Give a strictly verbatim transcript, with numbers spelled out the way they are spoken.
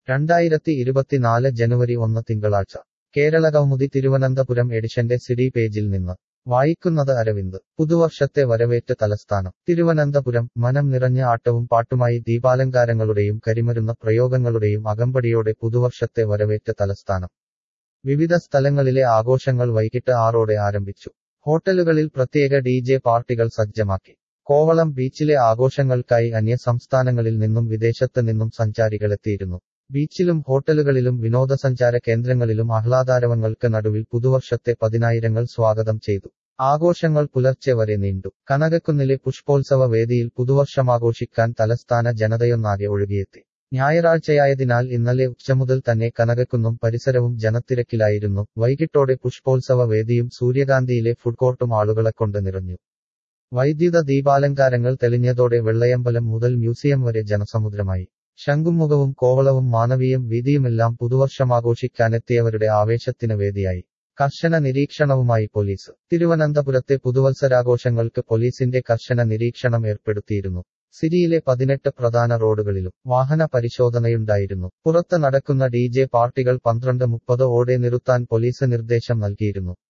രണ്ടായിരത്തി ഇരുപത്തിനാല് ജനുവരി ഒന്ന് തിങ്കളാഴ്ച കേരളകൗമുദി തിരുവനന്തപുരം എഡിഷന്റെ സിഡി പേജിൽ നിന്ന് വായിക്കുന്നത് അരവിന്ദ്. പുതുവർഷത്തെ വരവേറ്റ് തലസ്ഥാനം തിരുവനന്തപുരം. മനം നിറഞ്ഞ ആട്ടവും പാട്ടുമായി ദീപാലങ്കാരങ്ങളുടെയും കരിമരുന്ന പ്രയോഗങ്ങളുടെയും അകമ്പടിയോടെ പുതുവർഷത്തെ വരവേറ്റ് തലസ്ഥാനം. വിവിധ സ്ഥലങ്ങളിലെ ആഘോഷങ്ങൾ വൈകിട്ട് ആറോടെ ആരംഭിച്ചു. ഹോട്ടലുകളിൽ പ്രത്യേക ഡി ജെ പാർട്ടികൾ സജ്ജമാക്കി. കോവളം ബീച്ചിലെ ആഘോഷങ്ങൾക്കായി അന്യ സംസ്ഥാനങ്ങളിൽ നിന്നും വിദേശത്ത് നിന്നും സഞ്ചാരികളെത്തിയിരുന്നു. ബീച്ചിലും ഹോട്ടലുകളിലും വിനോദസഞ്ചാര കേന്ദ്രങ്ങളിലും ആഹ്ലാദാരവങ്ങൾക്ക് നടുവിൽ പുതുവർഷത്തെ പതിനായിരങ്ങൾ സ്വാഗതം ചെയ്തു. ആഘോഷങ്ങൾ പുലർച്ചെ വരെ നീണ്ടു. കനകക്കുന്നിലെ പുഷ്പോത്സവ വേദിയിൽ പുതുവർഷമാഘോഷിക്കാൻ തലസ്ഥാന ജനതയൊന്നാകെ ഒഴുകിയെത്തി. ഞായറാഴ്ചയായതിനാൽ ഇന്നലെ ഉച്ചമുതൽ തന്നെ കനകക്കുന്നും പരിസരവും ജനത്തിരക്കിലായിരുന്നു. വൈകിട്ടോടെ പുഷ്പോത്സവ വേദിയും സൂര്യകാന്തിയിലെ ഫുഡ്കോർട്ടും ആളുകളെക്കൊണ്ട് നിറഞ്ഞു. വൈദ്യുത ദീപാലങ്കാരങ്ങൾ തെളിഞ്ഞതോടെ വെള്ളയമ്പലം മുതൽ മ്യൂസിയം വരെ ജനസമുദ്രമായി. ശംഖുമുഖവും കോവളവും മാനവീയം വീതിയുമെല്ലാം പുതുവർഷമാഘോഷിക്കാനെത്തിയവരുടെ ആവേശത്തിന് വേദിയായി. കർശന നിരീക്ഷണവുമായി പോലീസ്. തിരുവനന്തപുരത്തെ പുതുവത്സരാഘോഷങ്ങൾക്ക് പോലീസിന്റെ കർശന നിരീക്ഷണം ഏർപ്പെടുത്തിയിരുന്നു. സിറ്റിയിലെ പതിനെട്ട് പ്രധാന റോഡുകളിലും വാഹന പരിശോധനയുണ്ടായിരുന്നു. പുറത്ത് നടക്കുന്ന ഡി ജെ പാർട്ടികൾ പന്ത്രണ്ട് മുപ്പത് ഓടെ നിർത്താൻ പോലീസ് നിർദ്ദേശം നൽകിയിരുന്നു.